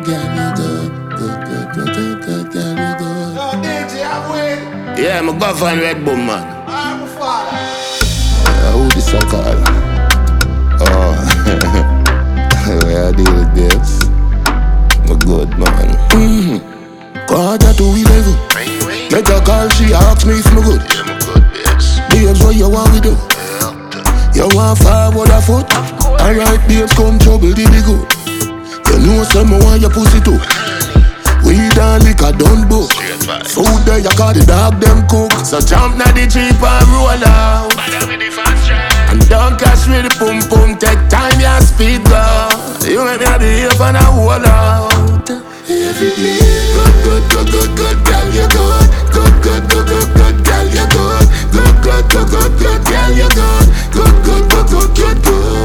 girl, you good. Good, girl, you good. Yo, DJ, I'm with. Yeah, I'm go for Red Bull, man. I'm a father. Who this a call? Oh, where I deal with this? I'm a good man. Quarter to 11. Make a call, she ask me if I'm good. Yeah, I'm good, babes. Babes, what you want we do? You want forward a foot? Alright, babes, come trouble the big good. You know some want your pussy too. Weed and liquor done book. Food there you call the dog them cook. So jump na the Jeep and roll out. And don't cash with the pum pum. Take time and speed go. You make me behave and I hold out. Every day, good, girl, you good. Good, girl, you good. Good, girl, you good. Good,